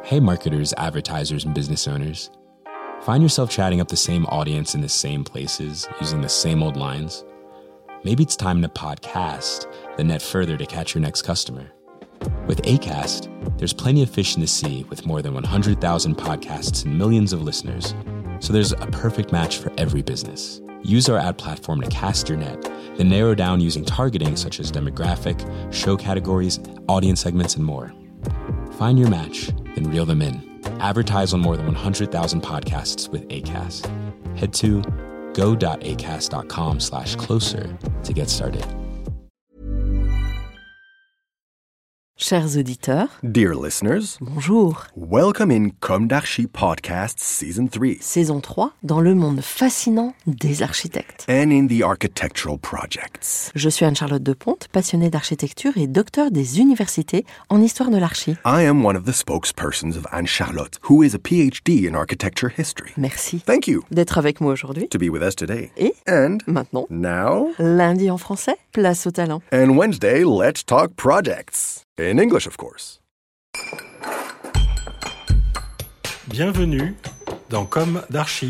Hey marketers, advertisers, and business owners. Find yourself chatting up the same audience in the same places, using the same old lines? Maybe it's time to podcast the net further to catch your next customer. With Acast, there's plenty of fish in the sea with more than 100,000 podcasts and millions of listeners. So there's a perfect match for every business. Use our ad platform to cast your net, then narrow down using targeting such as demographic, show categories, audience segments, and more. Find your match, then reel them in. Advertise on more than 100,000 podcasts with Acast. Head to go.acast.com/closer to get started. Chers auditeurs, Dear listeners, bonjour. welcome in Comme d'Archi Podcast Season 3 Saison 3, dans le monde fascinant des architectes. and in the architectural projects. Je suis Anne-Charlotte Deponte, passionnée d'architecture et docteur des universités en histoire de l'archi. I am one of the spokespersons of Anne-Charlotte, who is a PhD in architecture history. Merci Thank you d'être avec moi aujourd'hui. to be with us today. Et And maintenant, now, lundi en français, place au talent. and Wednesday, let's talk projects. In English, of course. Bienvenue dans Comme d'Archi.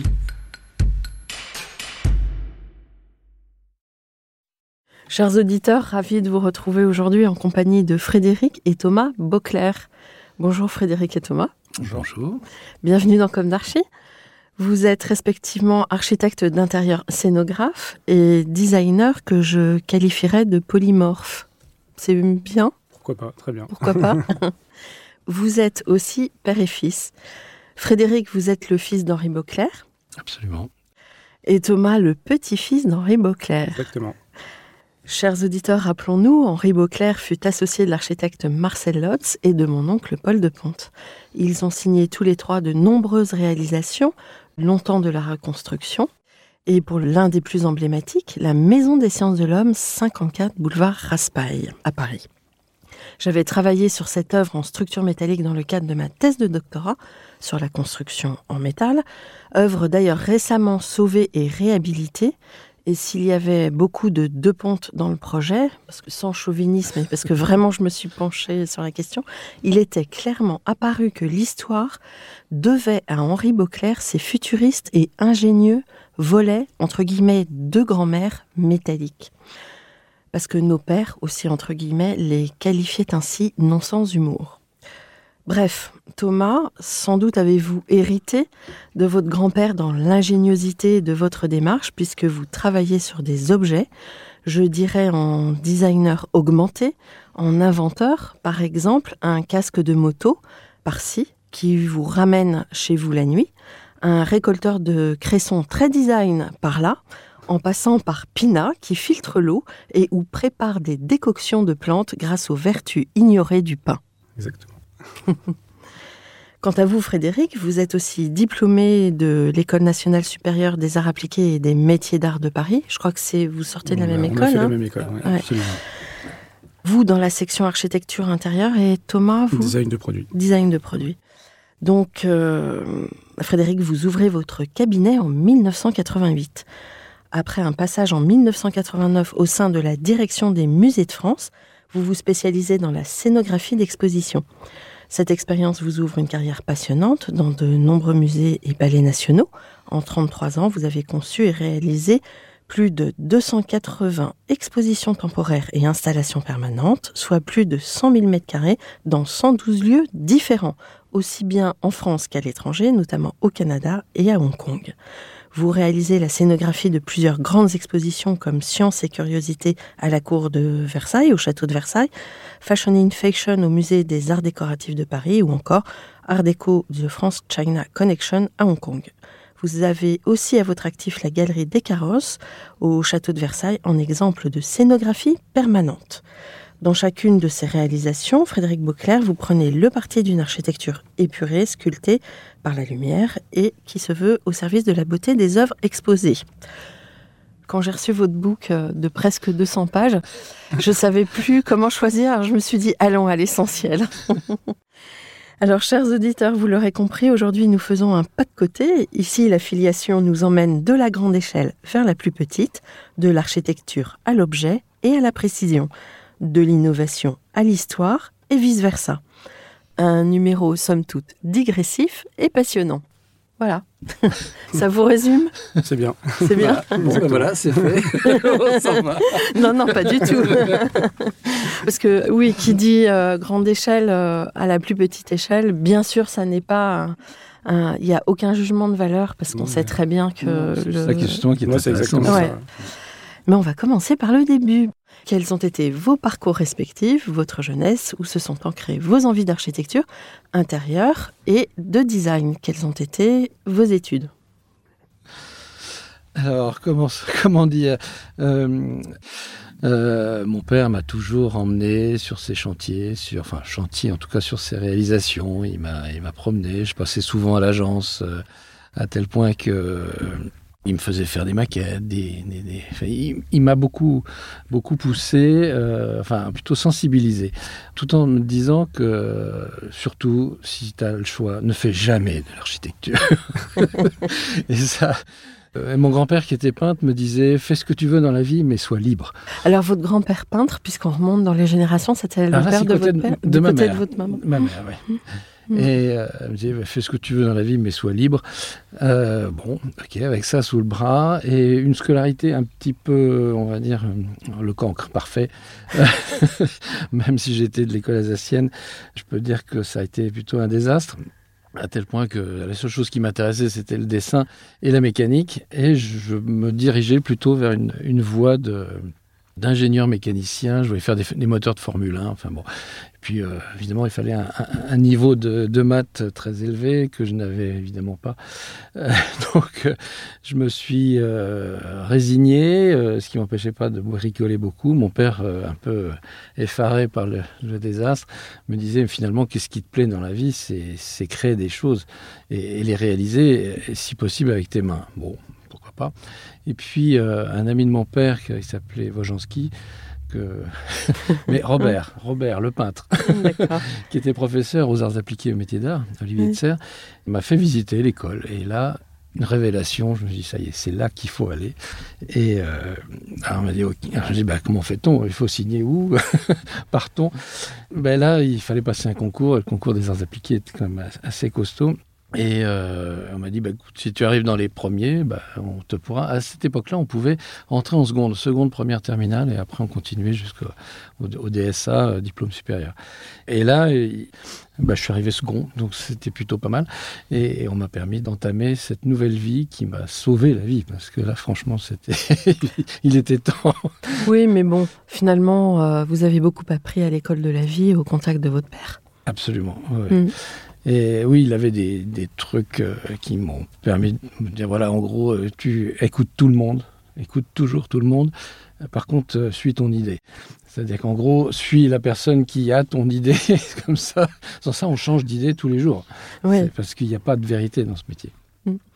Chers auditeurs, ravis de vous retrouver aujourd'hui en compagnie de Frédéric et Thomas Beauclerc. Bonjour Frédéric et Thomas. Bonjour. Bienvenue dans Comme d'Archi. Vous êtes respectivement architecte d'intérieur scénographe et designer que je qualifierais de polymorphe. C'est bien ? Pourquoi pas, très bien. Pourquoi pas ? Vous êtes aussi père et fils. Frédéric, vous êtes le fils d'Henri Beauclerc. Absolument, Et Thomas, le petit-fils d'Henri Beauclerc. exactement. Chers auditeurs, rappelons-nous, Henri Beauclerc fut associé de l'architecte Marcel Lotz et de mon oncle Paul de Ponte. Ils ont signé tous les trois de nombreuses réalisations, longtemps de la reconstruction, et pour l'un des plus emblématiques, la Maison des sciences de l'homme, 54 boulevard Raspail, à Paris. J'avais travaillé sur cette œuvre en structure métallique dans le cadre de ma thèse de doctorat sur la construction en métal, œuvre d'ailleurs récemment sauvée et réhabilitée. Et s'il y avait beaucoup de deux pontes dans le projet, parce que sans chauvinisme et parce que vraiment je me suis penchée sur la question, il était clairement apparu que l'histoire devait à Henri Beauclerc ses futuristes et ingénieux volets, entre guillemets, de grand-mère métalliques. Parce que nos pères, aussi entre guillemets, les qualifiaient ainsi non sans humour. Bref, Thomas, sans doute avez-vous hérité de votre grand-père dans l'ingéniosité de votre démarche, puisque vous travaillez sur des objets, je dirais en designer augmenté, en inventeur, par exemple, un casque de moto, par-ci, qui vous ramène chez vous la nuit, un récolteur de cresson très design par-là, en passant par Pina, qui filtre l'eau et ou prépare des décoctions de plantes grâce aux vertus ignorées du pain. Exactement. Quant à vous, Frédéric, vous êtes aussi diplômé de l'École nationale supérieure des arts appliqués et des métiers d'art de Paris. Je crois que vous sortez de la même On école. a fait hein la même école, oui, Ouais. absolument. Vous, dans la section architecture intérieure, et Thomas, vous Design de produit. design de produits. Donc, Frédéric, vous ouvrez votre cabinet en 1988. Après un passage en 1989 au sein de la direction des musées de France, vous vous spécialisez dans la scénographie d'exposition. Cette expérience vous ouvre une carrière passionnante dans de nombreux musées et palais nationaux. En 33 ans, vous avez conçu et réalisé plus de 280 expositions temporaires et installations permanentes, soit plus de 100 000 m² dans 112 lieux différents, aussi bien en France qu'à l'étranger, notamment au Canada et à Hong Kong. Vous réalisez la scénographie de plusieurs grandes expositions comme Sciences et Curiosités à la cour de Versailles, au château de Versailles, Fashion in Fashion au musée des Arts décoratifs de Paris ou encore Art Déco The France-China Connection à Hong Kong. Vous avez aussi à votre actif la galerie des Carrosses au château de Versailles en exemple de scénographie permanente. Dans chacune de ces réalisations, Frédéric Beauclerc, vous prenez le parti d'une architecture épurée, sculptée par la lumière et qui se veut au service de la beauté des œuvres exposées. Quand j'ai reçu votre book de presque 200 pages, je ne savais plus comment choisir. Alors je me suis dit, allons à l'essentiel. Alors, chers auditeurs, vous l'aurez compris, aujourd'hui nous faisons un pas de côté. Ici, la filiation nous emmène de la grande échelle vers la plus petite, de l'architecture à l'objet et à la précision, de l'innovation à l'histoire et vice-versa. Un numéro, somme toute, digressif et passionnant. Voilà. Ça vous résume ? C'est bien. C'est bien. Voilà, c'est fait. On s'en va. Non, pas du tout. Parce que oui, qui dit grande échelle à la plus petite échelle, bien sûr, ça n'est pas... Il n'y a aucun jugement de valeur parce qu'on sait très bien que... C'est ça qui est justement qui est C'est intéressant. exactement Ouais. ça. Mais on va commencer par le début. Quels ont été vos parcours respectifs, votre jeunesse, où se sont ancrées vos envies d'architecture intérieure et de design ? Quelles ont été vos études ? Alors, comment dire mon père m'a toujours emmené sur ses chantiers, en tout cas sur ses réalisations. Il m'a promené. Je passais souvent à l'agence, à tel point que il me faisait faire des maquettes. Il m'a beaucoup poussé, plutôt sensibilisé, tout en me disant que, surtout, si tu as le choix, ne fais jamais de l'architecture. Et ça... mon grand-père qui était peintre me disait « Fais ce que tu veux dans la vie, mais sois libre ». Alors, votre grand-père peintre, puisqu'on remonte dans les générations, c'était le père de votre père ? De ma côté mère. de votre maman. Ma mère, oui. Et elle me disait « Fais ce que tu veux dans la vie, mais sois libre ». Avec ça sous le bras, et une scolarité un petit peu, on va dire, le cancre parfait. Même si j'étais de l'école alsacienne, je peux dire que ça a été plutôt un désastre. À tel point que la seule chose qui m'intéressait, c'était le dessin et la mécanique. Et je me dirigeais plutôt vers une voie d'ingénieur mécanicien. Je voulais faire des moteurs de Formule 1. Enfin bon. Et puis, évidemment, il fallait un niveau de maths très élevé que je n'avais évidemment pas. Donc, je me suis résigné, ce qui ne m'empêchait pas de bricoler beaucoup. Mon père, un peu effaré par le désastre, me disait finalement, qu'est-ce qui te plaît dans la vie ? C'est créer des choses et les réaliser, si possible, avec tes mains. Bon, pourquoi pas. Et puis, un ami de mon père, qui s'appelait Wojanski, mais Robert, le peintre, qui était professeur aux arts appliqués et aux métiers d'art, Olivier de Serres, m'a fait visiter l'école. Et là, une révélation, je me dis, ça y est, c'est là qu'il faut aller. Et alors on m'a dit, okay. Alors, je dis, comment fait-on ? Il faut signer où ? Partons. Là, il fallait passer un concours. Le concours des arts appliqués était quand même assez costaud. Et on m'a dit, écoute, si tu arrives dans les premiers, on te pourra. À cette époque-là, on pouvait entrer en seconde, première, terminale, et après on continuait jusqu'au DSA, diplôme supérieur. Et là, je suis arrivé second, donc c'était plutôt pas mal. Et on m'a permis d'entamer cette nouvelle vie qui m'a sauvé la vie, parce que là, franchement, il était temps. Oui, mais bon, finalement, vous avez beaucoup appris à l'école de la vie au contact de votre père. Absolument, oui. Et oui, il avait des trucs qui m'ont permis de me dire, voilà, en gros, tu écoutes tout le monde, écoute toujours tout le monde. Par contre, suis ton idée. C'est-à-dire qu'en gros, suis la personne qui a ton idée, comme ça. Sans ça, on change d'idée tous les jours. Oui. C'est parce qu'il n'y a pas de vérité dans ce métier. Thomas ?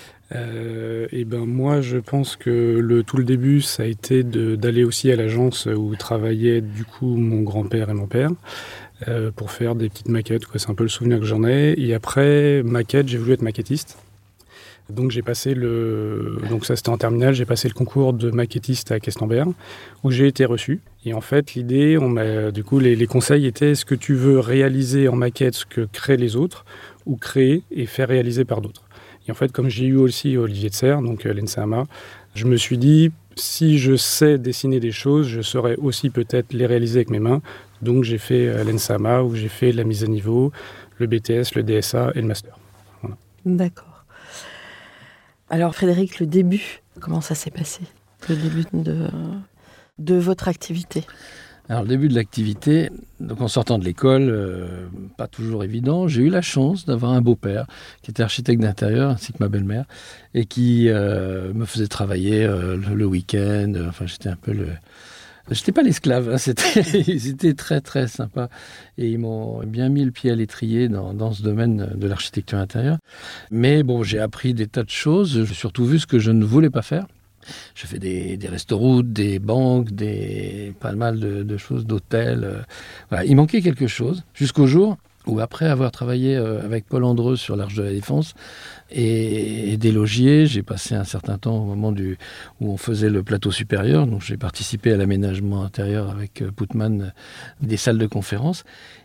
Moi, je pense que tout le début, ça a été d'aller aussi à l'agence où travaillaient du coup mon grand-père et mon père. Pour faire des petites maquettes, quoi. C'est un peu le souvenir que j'en ai. Et après, maquette, j'ai voulu être maquettiste. Donc j'ai passé donc ça c'était en terminale, j'ai passé le concours de maquettiste à Questembert, où j'ai été reçu. Et en fait, l'idée, les conseils étaient, est-ce que tu veux réaliser en maquette ce que créent les autres, ou créer et faire réaliser par d'autres ? Et en fait, comme j'ai eu aussi Olivier de Serres, donc l'ENSAMA, je me suis dit, si je sais dessiner des choses, je saurais aussi peut-être les réaliser avec mes mains. Donc j'ai fait l'ENSAMA, où j'ai fait la mise à niveau, le BTS, le DSA et le master. Voilà. D'accord. Alors Frédéric, le début, comment ça s'est passé ? Le début de votre activité ? Alors, le début de l'activité, donc en sortant de l'école, pas toujours évident, j'ai eu la chance d'avoir un beau-père qui était architecte d'intérieur, ainsi que ma belle-mère, et qui me faisait travailler le week-end. Enfin, j'étais un peu J'étais pas l'esclave, hein, c'était très très sympa. Et ils m'ont bien mis le pied à l'étrier dans ce domaine de l'architecture intérieure. Mais bon, j'ai appris des tas de choses, j'ai surtout vu ce que je ne voulais pas faire. J'ai fait des restaurants, des banques, pas mal de choses, d'hôtels. Voilà. Il manquait quelque chose, jusqu'au jour où, après avoir travaillé avec Paul Andreu sur l'Arche de la Défense et des logiers, j'ai passé un certain temps au moment où on faisait le plateau supérieur. Donc j'ai participé à l'aménagement intérieur avec Putman des salles de conférence.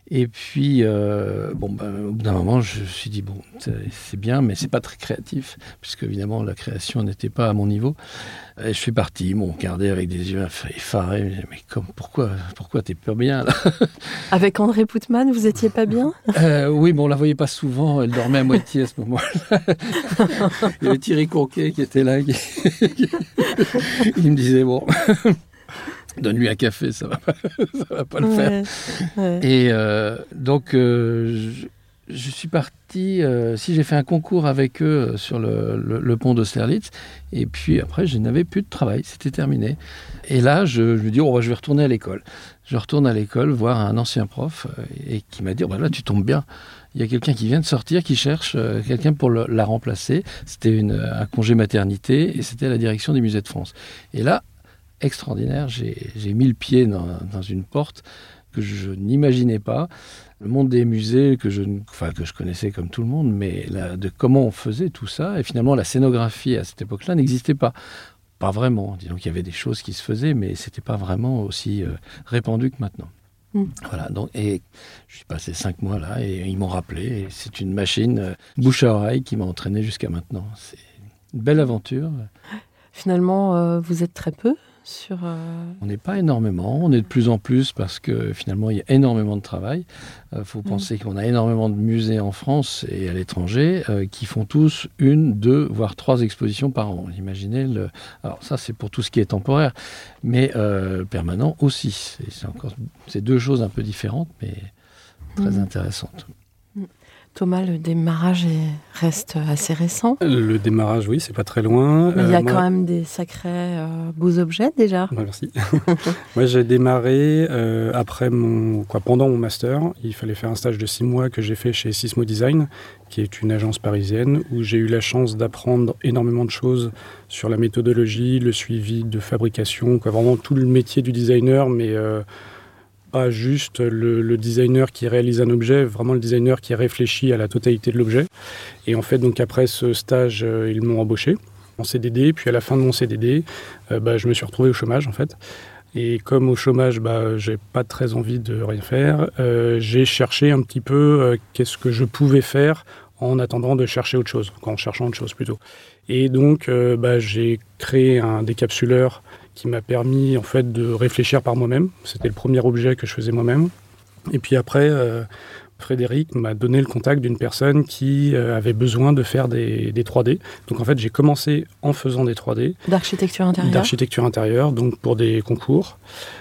Et puis, au bout d'un moment, je me suis dit, bon, c'est bien, mais c'est pas très créatif, puisque évidemment, la création n'était pas à mon niveau. Et je suis parti, ils m'ont regardé avec des yeux effarés, mais pourquoi t'es pas bien, là? Avec André Poutman, vous étiez pas bien? Oui, mais on la voyait pas souvent, elle dormait à moitié à ce moment-là. Il y avait Thierry Courquet qui était là, il me disait, bon... Donne-lui un café, ça va pas le faire. Ouais. Et donc, je suis parti. J'ai fait un concours avec eux sur le pont d'Austerlitz. Et puis après, je n'avais plus de travail. C'était terminé. Et là, je me dis, je vais retourner à l'école. Je retourne à l'école voir un ancien prof et qui m'a dit, là, tu tombes bien. Il y a quelqu'un qui vient de sortir, qui cherche quelqu'un pour la remplacer. C'était un congé maternité et c'était à la direction des musées de France. Et là, extraordinaire, j'ai mis le pied dans une porte que je n'imaginais pas. Le monde des musées que je connaissais comme tout le monde, mais de comment on faisait tout ça. Et finalement, la scénographie à cette époque-là n'existait pas. Pas vraiment. Disons qu'il y avait des choses qui se faisaient, mais c'était pas vraiment aussi répandu que maintenant. Voilà, et je suis passé 5 mois là et ils m'ont rappelé. Et c'est une machine bouche à oreille qui m'a entraîné jusqu'à maintenant. C'est une belle aventure. Finalement, vous êtes très peu On n'est pas énormément, on est de plus en plus parce que finalement il y a énormément de travail. Faut penser qu'on a énormément de musées en France et à l'étranger qui font tous 1, 2, voire 3 expositions par an. Imaginez alors ça c'est pour tout ce qui est temporaire, mais permanent aussi. C'est 2 choses un peu différentes, mais très intéressantes. Thomas, le démarrage reste assez récent. Le démarrage, oui, c'est pas très loin. Mais il y a quand même des sacrés beaux objets déjà. Merci. Moi, j'ai démarré pendant mon master. Il fallait faire un stage de 6 mois que j'ai fait chez Sismo Design, qui est une agence parisienne, où j'ai eu la chance d'apprendre énormément de choses sur la méthodologie, le suivi de fabrication, vraiment tout le métier du designer, mais... pas juste le designer qui réalise un objet, vraiment le designer qui réfléchit à la totalité de l'objet. Et en fait, donc après ce stage, ils m'ont embauché en CDD. Puis à la fin de mon CDD, je me suis retrouvé au chômage en fait. Et comme au chômage, j'ai pas très envie de rien faire, j'ai cherché un petit peu qu'est-ce que je pouvais faire en attendant de chercher autre chose, en cherchant autre chose plutôt. Et donc, j'ai créé un décapsuleur qui m'a permis en fait de réfléchir par moi-même. C'était le premier objet que je faisais moi-même. Et puis après, Frédéric m'a donné le contact d'une personne qui avait besoin de faire des 3D. Donc en fait, j'ai commencé en faisant des 3D. D'architecture intérieure. D'architecture intérieure, donc pour des concours.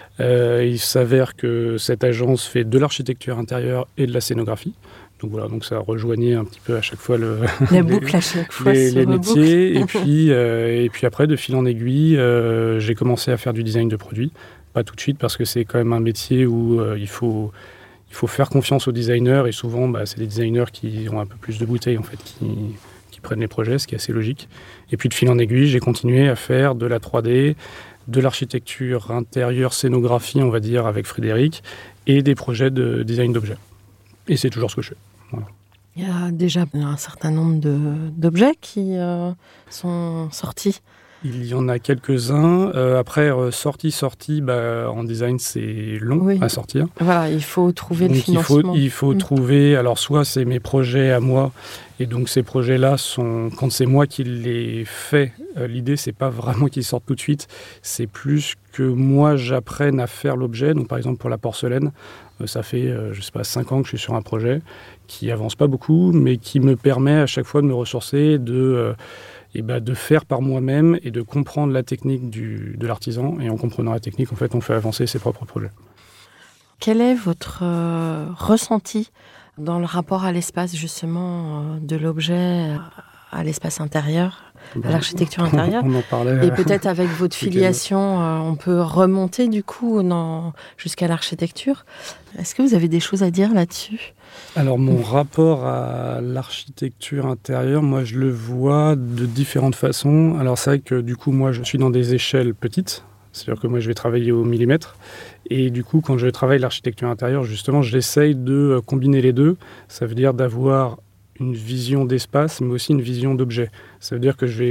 Il s'avère que cette agence fait de l'architecture intérieure et de la scénographie. Donc voilà, donc ça rejoignait un petit peu à chaque fois la boucle à chaque fois les métiers. Et puis après, de fil en aiguille, j'ai commencé à faire du design de produits. Pas tout de suite parce que c'est quand même un métier où il faut faire confiance aux designers. Et souvent, c'est des designers qui ont un peu plus de bouteilles en fait, qui prennent les projets, ce qui est assez logique. Et puis de fil en aiguille, j'ai continué à faire de la 3D, de l'architecture intérieure, scénographie, on va dire, avec Frédéric, et des projets de design d'objets. Et c'est toujours ce que je fais. Voilà. Il y a déjà un certain nombre d'objets qui sont sortis. Il y en a quelques-uns. Après, sortie, en design, c'est long à sortir. Voilà, il faut trouver le financement. Il faut trouver... Alors, soit c'est mes projets à moi, et donc ces projets-là, quand c'est moi qui les fais, l'idée, c'est pas vraiment qu'ils sortent tout de suite. C'est plus que moi, j'apprenne à faire l'objet. Donc, par exemple, pour la porcelaine, ça fait, 5 ans que je suis sur un projet qui avance pas beaucoup, mais qui me permet à chaque fois de me ressourcer, de faire par moi-même et de comprendre la technique de l'artisan. Et en comprenant la technique, en fait, on fait avancer ses propres projets. Quel est votre ressenti dans le rapport à l'espace, justement, de l'objet à l'espace intérieur, à l'architecture intérieure? On en parlait. Et peut-être avec votre filiation, on peut remonter du coup jusqu'à l'architecture. Est-ce que vous avez des choses à dire là-dessus? Alors mon rapport à l'architecture intérieure, moi je le vois de différentes façons. Alors c'est vrai que du coup moi je suis dans des échelles petites, c'est-à-dire que moi je vais travailler au millimètre. Et du coup quand je travaille l'architecture intérieure, justement j'essaye de combiner les deux. Ça veut dire d'avoir une vision d'espace, mais aussi une vision d'objet. Ça veut dire que je vais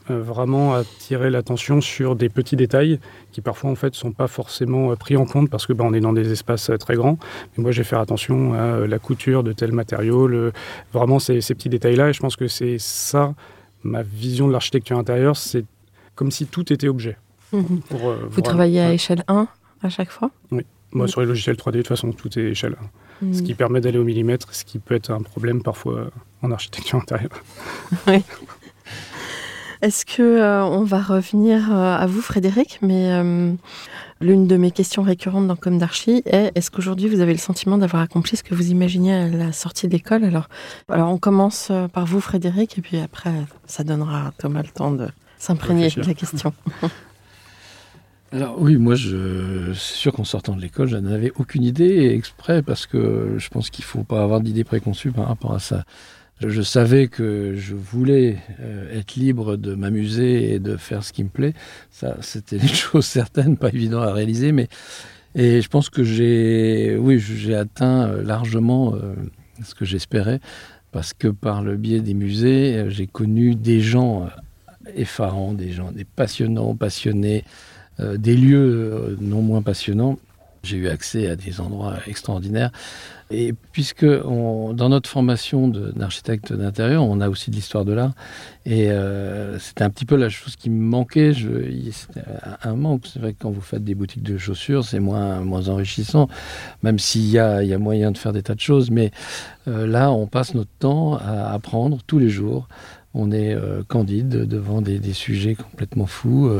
vraiment attirer l'attention sur des petits détails qui parfois en fait sont pas forcément pris en compte parce que on est dans des espaces très grands. Mais moi, je vais faire attention à la couture de tel matériau, vraiment ces petits détails-là. Et je pense que c'est ça, ma vision de l'architecture intérieure, c'est comme si tout était objet. Vous travaillez à échelle 1 à chaque fois ? Oui. Moi, sur les logiciels 3D, de toute façon, tout est échelle 1. Ce qui permet d'aller au millimètre, ce qui peut être un problème parfois en architecture intérieure. Oui. Est-ce que on va revenir à vous, Frédéric, mais l'une de mes questions récurrentes dans Comme d'Archi est: est-ce qu'aujourd'hui vous avez le sentiment d'avoir accompli ce que vous imaginiez à la sortie de l'école ? Alors on commence par vous, Frédéric, et puis après ça donnera à Thomas le temps de s'imprégner de la question. Alors oui, moi, c'est sûr qu'en sortant de l'école, je n'en avais aucune idée, exprès, parce que je pense qu'il ne faut pas avoir d'idées préconçues par rapport à ça. Je savais que je voulais être libre de m'amuser et de faire ce qui me plaît. Ça, c'était une chose certaine, pas évident à réaliser, et je pense que j'ai atteint largement ce que j'espérais, parce que par le biais des musées, j'ai connu des gens effarants, des passionnés, des lieux non moins passionnants. J'ai eu accès à des endroits extraordinaires. Et puisque dans notre formation d'architecte d'intérieur, on a aussi de l'histoire de l'art, et c'était un petit peu la chose qui me manquait. C'était un manque. C'est vrai que quand vous faites des boutiques de chaussures, c'est moins enrichissant, même s'il y a moyen de faire des tas de choses. Mais là, on passe notre temps à apprendre tous les jours. On est candide devant des sujets complètement fous.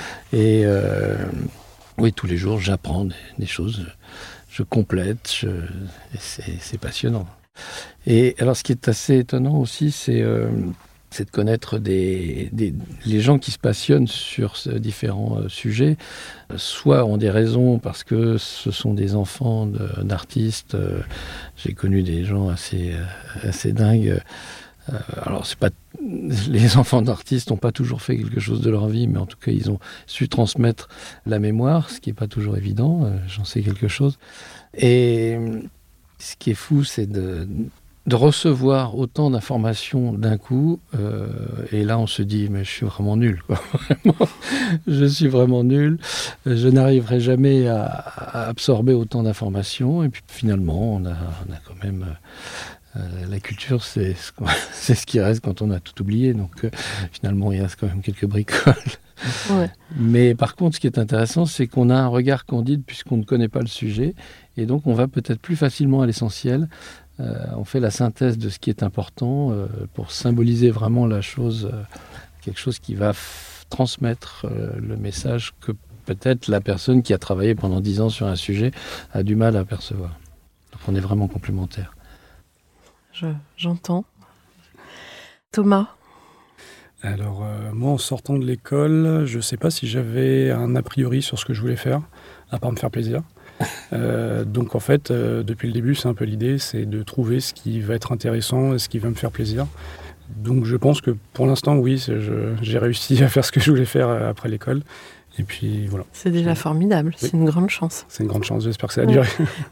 Oui, tous les jours, j'apprends des choses, je complète, et c'est passionnant. Et alors, ce qui est assez étonnant aussi, c'est de connaître les gens qui se passionnent sur différents sujets, soit ont des raisons parce que ce sont des enfants d'artistes. J'ai connu des gens assez dingues. Alors, c'est pas les enfants d'artistes n'ont pas toujours fait quelque chose de leur vie, mais en tout cas, ils ont su transmettre la mémoire, ce qui n'est pas toujours évident. J'en sais quelque chose. Et ce qui est fou, c'est de recevoir autant d'informations d'un coup. Et là, on se dit, mais je suis vraiment nul, quoi. Vraiment, je suis vraiment nul. Je n'arriverai jamais à absorber autant d'informations. Et puis, finalement, on a quand même... la culture, c'est ce qui reste quand on a tout oublié. Donc, finalement, il reste quand même quelques bricoles. Ouais. Mais par contre, ce qui est intéressant, c'est qu'on a un regard candide puisqu'on ne connaît pas le sujet. Et donc, on va peut-être plus facilement à l'essentiel. On fait la synthèse de ce qui est important pour symboliser vraiment la chose, quelque chose qui va transmettre le message que peut-être la personne qui a travaillé pendant 10 ans sur un sujet a du mal à percevoir. Donc, on est vraiment complémentaires. J'entends. Thomas ? Alors, moi, en sortant de l'école, je ne sais pas si j'avais un a priori sur ce que je voulais faire, à part me faire plaisir. Donc, en fait, depuis le début, c'est un peu l'idée, c'est de trouver ce qui va être intéressant et ce qui va me faire plaisir. Donc, je pense que pour l'instant, oui, j'ai réussi à faire ce que je voulais faire après l'école. Et puis, voilà. C'est déjà formidable, oui. C'est une grande chance. C'est une grande chance, j'espère que ça a duré.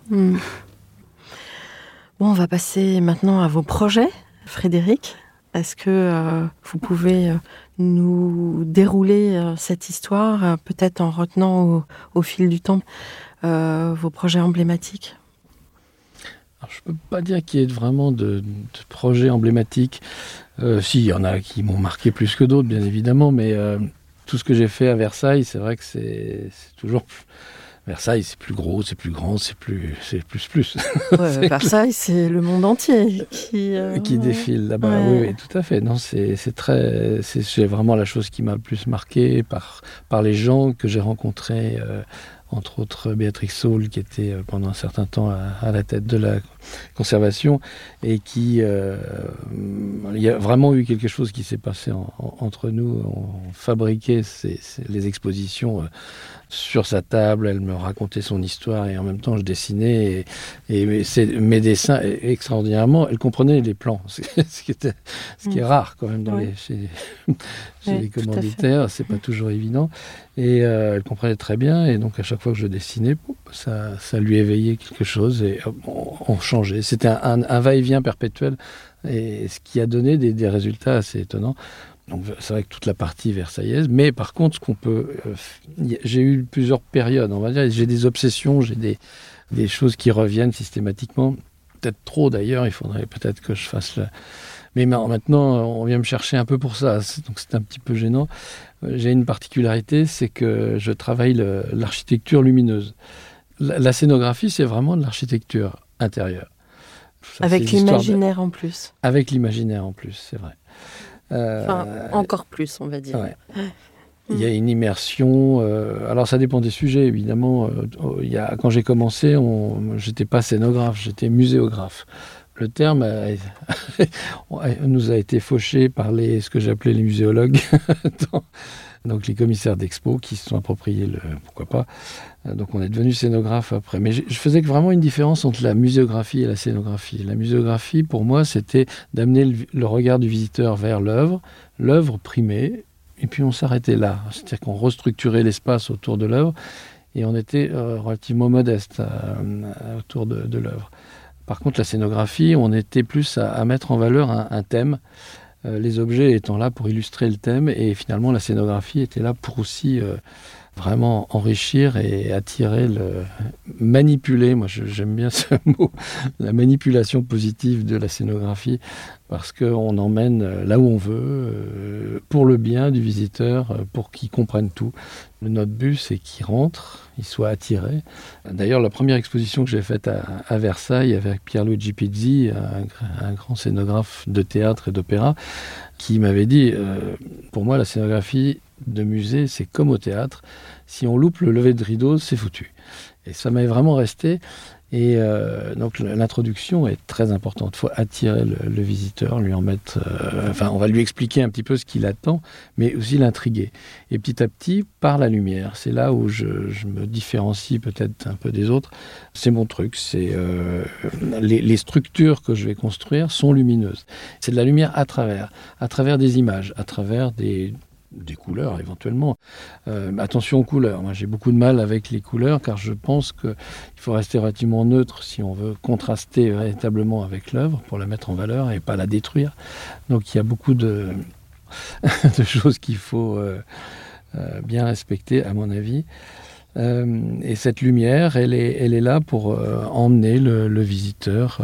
Bon, on va passer maintenant à vos projets, Frédéric. Est-ce que vous pouvez nous dérouler cette histoire, peut-être en retenant au fil du temps vos projets emblématiques ? Alors, je ne peux pas dire qu'il y ait vraiment de projets emblématiques. Si, il y en a qui m'ont marqué plus que d'autres, bien évidemment, mais tout ce que j'ai fait à Versailles, c'est vrai que c'est toujours... Versailles, c'est plus gros, c'est plus grand, c'est plus. Ouais, Versailles, c'est le monde entier qui défile là-bas. Ouais. Oui, tout à fait. Non, c'est vraiment la chose qui m'a le plus marqué par les gens que j'ai rencontrés. Entre autres Béatrix Saul, qui était pendant un certain temps à la tête de la conservation, et qui... il y a vraiment eu quelque chose qui s'est passé entre nous. On fabriquait les expositions sur sa table, elle me racontait son histoire, et en même temps je dessinais, et mes dessins, extraordinairement, elle comprenait les plans, ce qui est rare quand même chez les commanditaires, c'est pas toujours évident. Et elle comprenait très bien, et donc à chaque fois que je dessinais, ça lui éveillait quelque chose, et on changeait. C'était un va-et-vient perpétuel, et ce qui a donné des résultats assez étonnants. Donc c'est vrai que toute la partie versaillaise, mais par contre, j'ai eu plusieurs périodes, on va dire. J'ai des obsessions, j'ai des choses qui reviennent systématiquement. Peut-être trop d'ailleurs, il faudrait peut-être que je fasse le... Mais maintenant, on vient me chercher un peu pour ça, donc c'est un petit peu gênant. J'ai une particularité, c'est que je travaille l'architecture lumineuse. La scénographie, c'est vraiment de l'architecture intérieure. Ça, avec l'imaginaire en plus. Avec l'imaginaire en plus, c'est vrai. Encore plus, on va dire. Ouais. Il y a une immersion. Alors, ça dépend des sujets, évidemment. Quand j'ai commencé, j'étais pas scénographe, j'étais muséographe. Le terme nous a été fauché par ce que j'appelais les muséologues, donc les commissaires d'expo qui se sont appropriés pourquoi pas. Donc on est devenu scénographe après. Mais je faisais vraiment une différence entre la muséographie et la scénographie. La muséographie, pour moi, c'était d'amener le regard du visiteur vers l'œuvre primée, et puis on s'arrêtait là. C'est-à-dire qu'on restructurait l'espace autour de l'œuvre, et on était relativement modeste autour de l'œuvre. Par contre, la scénographie, on était plus à mettre en valeur un thème, les objets étant là pour illustrer le thème, et finalement la scénographie était là pour aussi vraiment enrichir et attirer, manipuler. Moi, j'aime bien ce mot, la manipulation positive de la scénographie, parce qu'on emmène là où on veut, pour le bien du visiteur, pour qu'il comprenne tout. Notre but, c'est qu'il rentre, il soit attiré. D'ailleurs, la première exposition que j'ai faite à Versailles avec Pierluigi Pizzi, un grand scénographe de théâtre et d'opéra, qui m'avait dit, pour moi, la scénographie de musée, c'est comme au théâtre. Si on loupe le lever de rideau, c'est foutu. Et ça m'avait vraiment resté. Et donc l'introduction est très importante. Il faut attirer le visiteur, lui en mettre... on va lui expliquer un petit peu ce qu'il attend, mais aussi l'intriguer. Et petit à petit, par la lumière, c'est là où je me différencie peut-être un peu des autres. C'est mon truc. C'est les structures que je vais construire sont lumineuses. C'est de la lumière à travers des images, à travers des couleurs éventuellement. Attention aux couleurs. Moi, j'ai beaucoup de mal avec les couleurs car je pense qu'il faut rester relativement neutre si on veut contraster véritablement avec l'œuvre pour la mettre en valeur et pas la détruire. Donc il y a beaucoup de choses qu'il faut bien respecter à mon avis. Et cette lumière, elle est là pour emmener le visiteur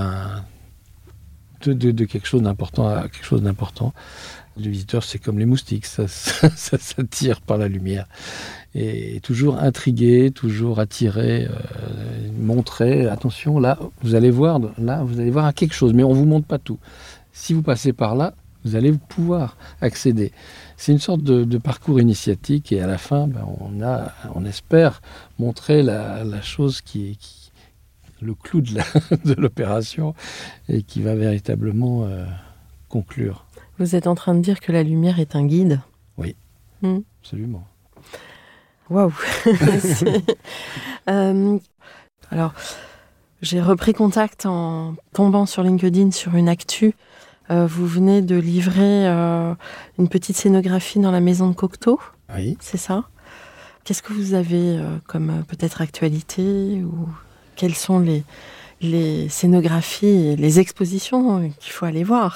de quelque chose d'important à quelque chose d'important. Le visiteur, c'est comme les moustiques, ça s'attire par la lumière. Et toujours intrigué, toujours attiré, montrer, attention, là, vous allez voir quelque chose, mais on ne vous montre pas tout. Si vous passez par là, vous allez pouvoir accéder. C'est une sorte de parcours initiatique, et à la fin, on espère montrer la chose qui le clou de l'opération, et qui va véritablement conclure. Vous êtes en train de dire que la lumière est un guide ? Oui, absolument. Waouh. Alors, j'ai repris contact en tombant sur LinkedIn sur une actu. Vous venez de livrer une petite scénographie dans la maison de Cocteau. Oui. C'est ça ? Qu'est-ce que vous avez comme peut-être actualité, ou quelles sont les scénographies et les expositions qu'il faut aller voir ?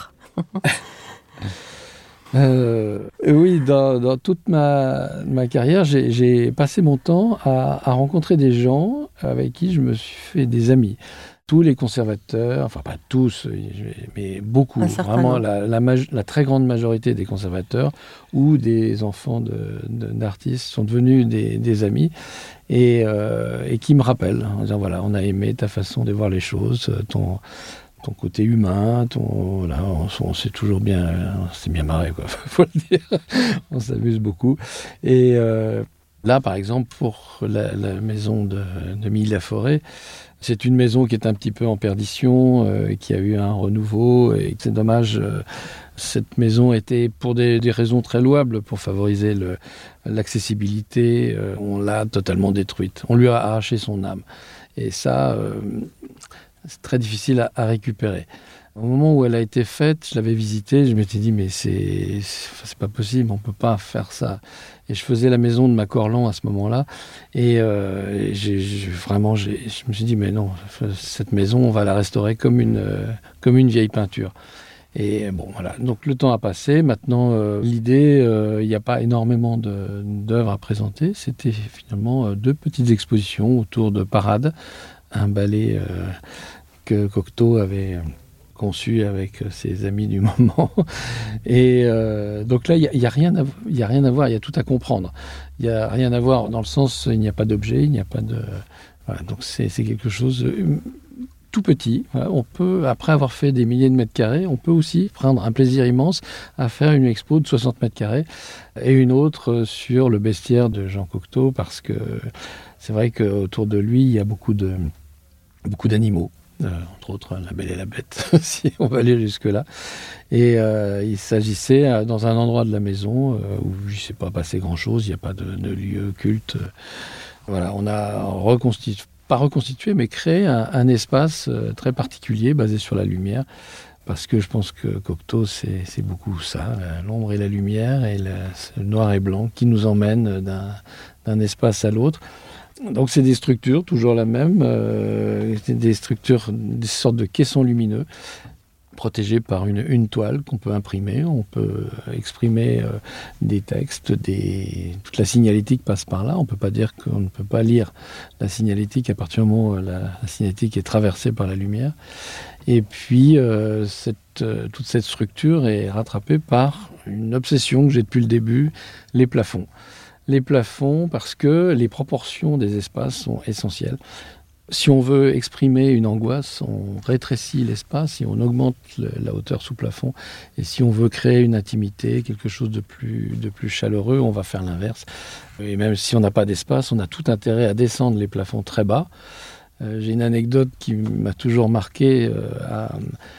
Oui, dans toute ma carrière, j'ai passé mon temps à rencontrer des gens avec qui je me suis fait des amis. Tous les conservateurs, enfin pas tous, mais beaucoup, vraiment la très grande majorité des conservateurs ou des enfants d'artistes sont devenus des amis et qui me rappellent en disant voilà, on a aimé ta façon de voir les choses, ton côté humain, on s'est toujours on s'est bien marré, quoi, faut le dire. On s'amuse beaucoup. Et là, par exemple, pour la maison de Milly-la-Forêt, c'est une maison qui est un petit peu en perdition, qui a eu un renouveau, et c'est dommage. Cette maison était, pour des raisons très louables, pour favoriser l'accessibilité, on l'a totalement détruite. On lui a arraché son âme. Et ça... c'est très difficile à récupérer. Au moment où elle a été faite, je l'avais visitée, je m'étais dit mais c'est pas possible, on peut pas faire ça. Et je faisais la maison de Macorlan à ce moment-là, et je me suis dit mais non, cette maison on va la restaurer comme une vieille peinture. Et bon, voilà. Donc le temps a passé. Maintenant, l'idée, il n'y a pas énormément d'œuvres à présenter. C'était finalement 2 petites expositions autour de Parade, un ballet que Cocteau avait conçu avec ses amis du moment. Et donc là, il n'y a rien à voir, il y a tout à comprendre. Il n'y a rien à voir dans le sens, il n'y a pas d'objet, il n'y a pas de... Voilà, donc c'est quelque chose... tout petit. Voilà, on peut, après avoir fait des milliers de mètres carrés, on peut aussi prendre un plaisir immense à faire une expo de 60 mètres carrés et une autre sur le bestiaire de Jean Cocteau, parce que c'est vrai qu'autour de lui, il y a beaucoup d'animaux, entre autres La Belle et la Bête, si on va aller jusque-là. Et il s'agissait, dans un endroit de la maison où il ne s'est pas passé grand-chose, il n'y a pas de lieu culte. Voilà, on a pas reconstitué, mais créé un espace très particulier basé sur la lumière, parce que je pense que Cocteau, c'est beaucoup ça, l'ombre et la lumière, et le noir et blanc qui nous emmènent d'un espace à l'autre. Donc c'est des structures, toujours la même, des structures, des sortes de caissons lumineux, protégés par une toile qu'on peut imprimer. On peut exprimer des textes, toute la signalétique passe par là. On ne peut pas dire qu'on ne peut pas lire la signalétique à partir du moment où la signalétique est traversée par la lumière. Et puis toute cette structure est rattrapée par une obsession que j'ai depuis le début, les plafonds. Les plafonds, parce que les proportions des espaces sont essentielles. Si on veut exprimer une angoisse, on rétrécit l'espace et on augmente la hauteur sous plafond. Et si on veut créer une intimité, quelque chose de plus chaleureux, on va faire l'inverse. Et même si on n'a pas d'espace, on a tout intérêt à descendre les plafonds très bas. J'ai une anecdote qui m'a toujours marqué à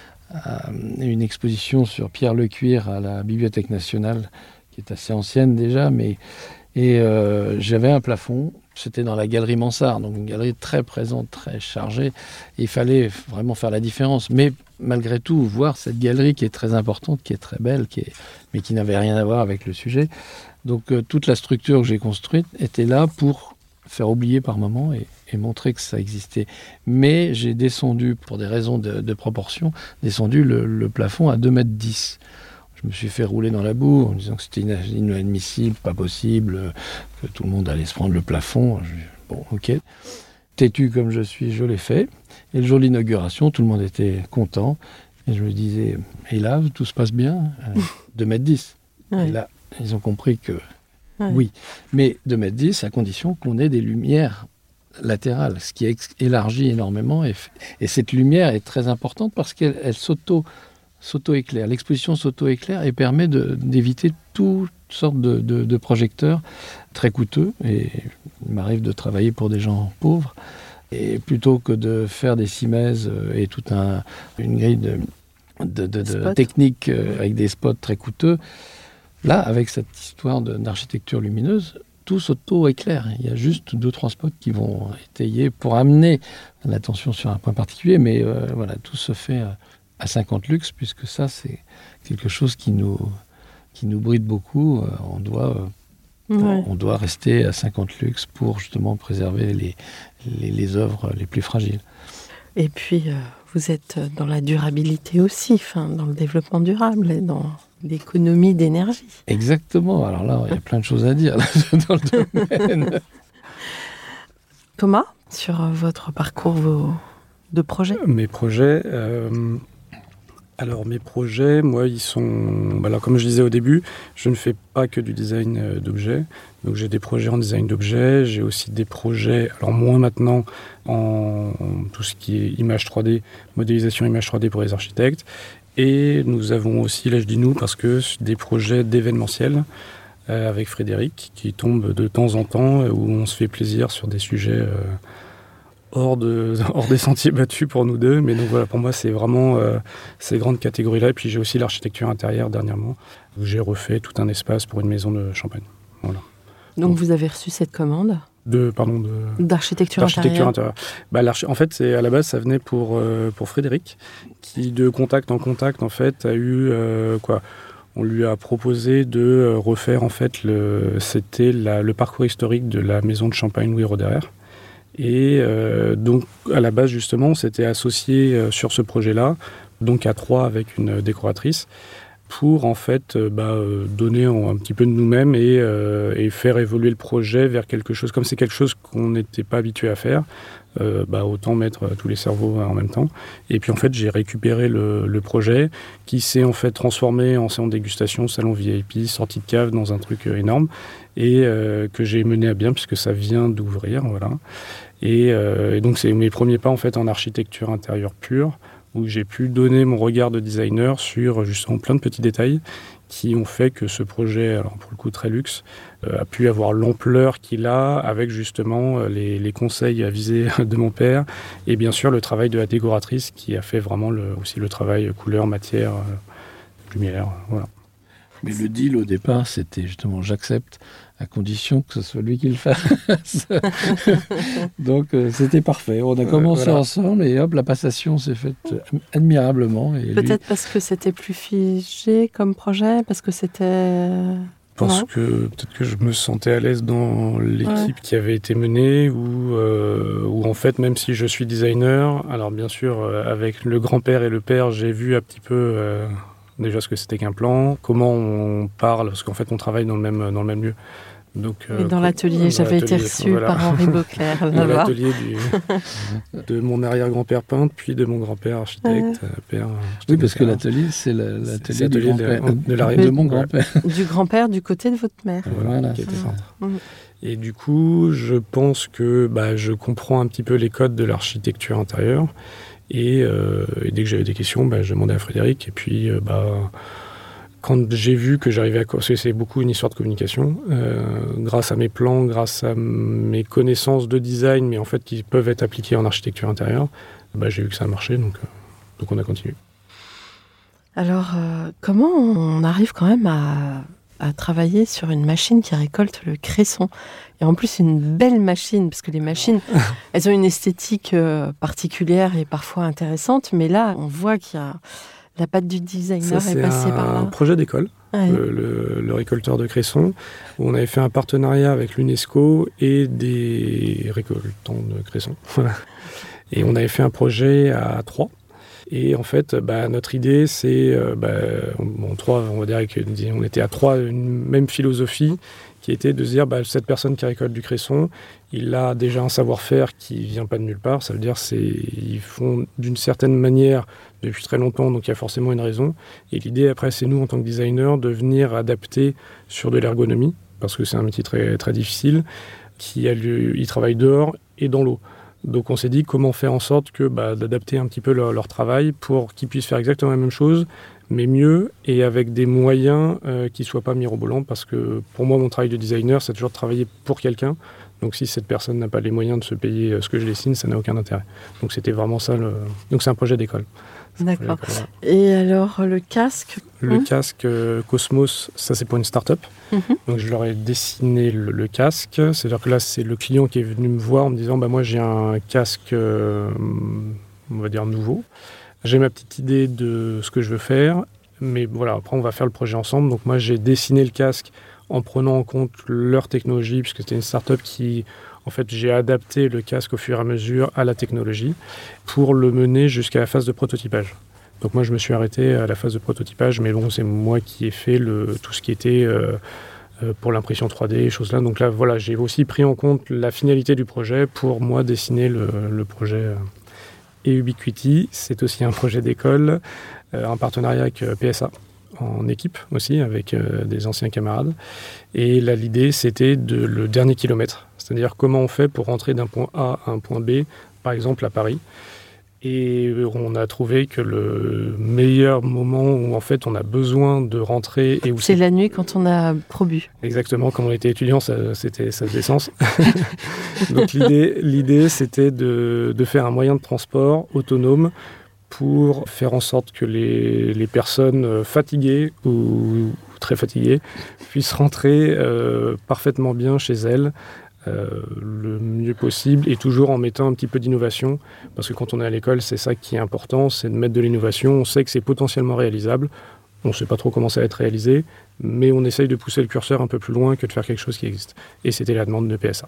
une exposition sur Pierre Lecuir à la Bibliothèque nationale, qui est assez ancienne déjà, et j'avais un plafond. C'était dans la galerie Mansart, donc une galerie très présente, très chargée. Il fallait vraiment faire la différence. Mais malgré tout, voir cette galerie qui est très importante, qui est très belle, mais qui n'avait rien à voir avec le sujet. Donc toute la structure que j'ai construite était là pour faire oublier par moments et montrer que ça existait. Mais j'ai descendu, pour des raisons de proportion, le plafond à 2,10 m. Je me suis fait rouler dans la boue en disant que c'était inadmissible, pas possible, que tout le monde allait se prendre le plafond. Bon, ok. Têtu comme je suis, je l'ai fait. Et le jour de l'inauguration, tout le monde était content. Et je me disais, et là, tout se passe bien, 2,10 m. Ouais. Et là, ils ont compris que oui. Mais 2,10 m à condition qu'on ait des lumières latérales, ce qui élargit énormément. Et cette lumière est très importante parce qu'elle s'auto-éclaire. L'exposition s'auto-éclaire et permet d'éviter toutes sortes de projecteurs très coûteux. Et il m'arrive de travailler pour des gens pauvres. Et plutôt que de faire des simèses et toute une grille de techniques avec des spots très coûteux, là, avec cette histoire d'architecture lumineuse, tout s'auto-éclaire. Il y a juste 2-3 spots qui vont étayer pour amener l'attention sur un point particulier. Mais voilà, tout se fait à 50 lux, puisque ça, c'est quelque chose qui nous bride beaucoup. On doit rester à 50 lux pour justement préserver les œuvres les plus fragiles. Et puis, vous êtes dans la durabilité aussi, dans le développement durable et dans l'économie d'énergie. Exactement. Alors là, il y a plein de choses à dire là, dans le domaine. Thomas, sur votre parcours de projets ? Mes projets... Alors mes projets, moi, ils sont... Alors, comme je disais au début, je ne fais pas que du design d'objets. Donc j'ai des projets en design d'objets, j'ai aussi des projets, alors moins maintenant, en tout ce qui est image 3D, modélisation image 3D pour les architectes. Et nous avons aussi, là je dis nous, parce que des projets d'événementiel avec Frédéric, qui tombent de temps en temps, où on se fait plaisir sur des sujets... hors des sentiers battus pour nous deux. Mais donc voilà, pour moi, c'est vraiment ces grandes catégories-là. Et puis j'ai aussi l'architecture intérieure dernièrement, où j'ai refait tout un espace pour une maison de Champagne. Voilà. Donc vous avez reçu cette commande d'architecture intérieure. En fait, à la base, ça venait pour Frédéric, qui de contact en contact, en fait, a eu on lui a proposé de refaire, en fait, le parcours historique de la maison de Champagne Louis Roederer. Et donc, à la base, justement, on s'était associé sur ce projet-là. donc à 3 avec une décoratrice, pour en fait donner un petit peu de nous-mêmes et faire évoluer le projet vers quelque chose. Comme c'est quelque chose qu'on n'était pas habitué à faire, autant mettre tous les cerveaux en même temps. Et puis en fait, j'ai récupéré le projet qui s'est en fait transformé en salon de dégustation, salon VIP, sortie de cave dans un truc énorme et que j'ai mené à bien puisque ça vient d'ouvrir, voilà. Et donc c'est mes premiers pas en fait en architecture intérieure pure, où j'ai pu donner mon regard de designer sur justement plein de petits détails qui ont fait que ce projet, alors pour le coup très luxe, a pu avoir l'ampleur qu'il a avec justement les conseils avisés de mon père et bien sûr le travail de la décoratrice qui a fait vraiment aussi le travail couleur, matière, lumière, voilà. Mais le deal au départ, c'était justement j'accepte à condition que ce soit lui qui le fasse. Donc c'était parfait. On a commencé ensemble et hop, la passation s'est faite admirablement. Et peut-être parce que c'était plus figé comme projet, parce que c'était... Parce que peut-être que je me sentais à l'aise dans l'équipe qui avait été menée ou en fait, même si je suis designer, alors bien sûr, avec le grand-père et le père, j'ai vu un petit peu... déjà ce que c'était qu'un plan, comment on parle, parce qu'en fait on travaille dans le même lieu. Donc, et dans l'atelier, j'avais été reçue par Henri Beauclerc. Dans l'atelier de mon arrière-grand-père peintre, puis de mon grand-père architecte, père. Oui, parce que l'atelier, c'est l'atelier de mon grand-père. Du grand-père du côté de votre mère. Voilà, qui était peintre. Et du coup, je pense que je comprends un petit peu les codes de l'architecture intérieure. Et dès que j'avais des questions, je demandais à Frédéric. Et puis, quand j'ai vu que j'arrivais à... Parce que c'est beaucoup une histoire de communication. Grâce à mes plans, grâce à mes connaissances de design, mais en fait qui peuvent être appliquées en architecture intérieure, j'ai vu que ça marchait, donc on a continué. Alors, comment on arrive quand même à travailler sur une machine qui récolte le cresson? Et en plus, une belle machine, parce que les machines, elles ont une esthétique particulière et parfois intéressante, mais là, on voit qu'il y a la patte du designer est passée par là. C'est un projet d'école, le récolteur de cresson, où on avait fait un partenariat avec l'UNESCO et des récoltants de cresson. Voilà. Et on avait fait un projet à 3. Et en fait, notre idée, c'est, trois, on va dire qu'on était à 3, une même philosophie, qui était de se dire, cette personne qui récolte du cresson, il a déjà un savoir-faire qui vient pas de nulle part. Ça veut dire ils font d'une certaine manière depuis très longtemps, donc il y a forcément une raison. Et l'idée, après, c'est nous, en tant que designer, de venir adapter sur de l'ergonomie, parce que c'est un métier très, très difficile, ils travaillent dehors et dans l'eau. Donc on s'est dit comment faire en sorte que d'adapter un petit peu leur travail pour qu'ils puissent faire exactement la même chose, mais mieux et avec des moyens qui ne soient pas mirobolants, parce que pour moi, mon travail de designer, c'est toujours de travailler pour quelqu'un. Donc si cette personne n'a pas les moyens de se payer ce que je dessine, ça n'a aucun intérêt. Donc c'était vraiment ça. Donc c'est un projet d'école. D'accord. Et alors le casque Le casque Cosmos, ça c'est pour une start-up. Donc je leur ai dessiné le casque. C'est-à-dire que là, c'est le client qui est venu me voir en me disant moi j'ai un casque, on va dire nouveau. J'ai ma petite idée de ce que je veux faire. Mais voilà, après on va faire le projet ensemble. Donc moi j'ai dessiné le casque en prenant en compte leur technologie, puisque c'était une start-up qui... En fait, j'ai adapté le casque au fur et à mesure à la technologie pour le mener jusqu'à la phase de prototypage. Donc moi, je me suis arrêté à la phase de prototypage, mais bon, c'est moi qui ai fait tout ce qui était pour l'impression 3D, choses là. Donc là, voilà, j'ai aussi pris en compte la finalité du projet pour moi dessiner le projet. Et Ubiquity, c'est aussi un projet d'école, un partenariat avec PSA. En équipe aussi, avec des anciens camarades. Et là, l'idée, c'était le dernier kilomètre. C'est-à-dire comment on fait pour rentrer d'un point A à un point B, par exemple à Paris. Et on a trouvé que le meilleur moment où en fait on a besoin de rentrer... C'est la nuit quand on a probu. Exactement, quand on était étudiant, ça faisait sens. Donc l'idée, c'était de faire un moyen de transport autonome pour faire en sorte que les personnes fatiguées ou très fatiguées puissent rentrer parfaitement bien chez elles le mieux possible et toujours en mettant un petit peu d'innovation, parce que quand on est à l'école, c'est ça qui est important, c'est de mettre de l'innovation. On sait que c'est potentiellement réalisable, on ne sait pas trop comment ça va être réalisé, mais on essaye de pousser le curseur un peu plus loin que de faire quelque chose qui existe. Et c'était la demande de PSA.